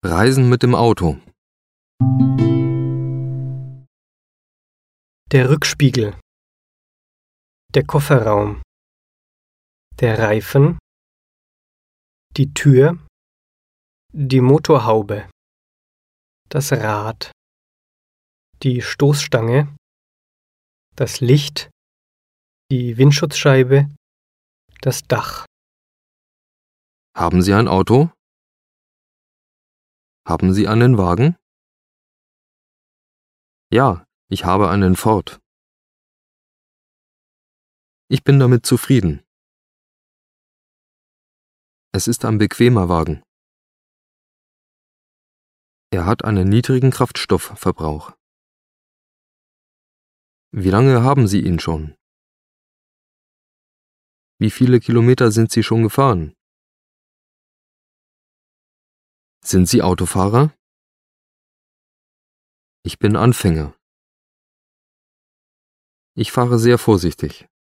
Reisen mit dem Auto. Der Rückspiegel, der Kofferraum, der Reifen, die Tür, die Motorhaube, das Rad, die Stoßstange, das Licht, die Windschutzscheibe, das Dach. Haben Sie ein Auto? Haben Sie einen Wagen? Ja, ich habe einen Ford. Ich bin damit zufrieden. Es ist ein bequemer Wagen. Er hat einen niedrigen Kraftstoffverbrauch. Wie lange haben Sie ihn schon? Wie viele Kilometer sind Sie schon gefahren? Sind Sie Autofahrer? Ich bin Anfänger. Ich fahre sehr vorsichtig.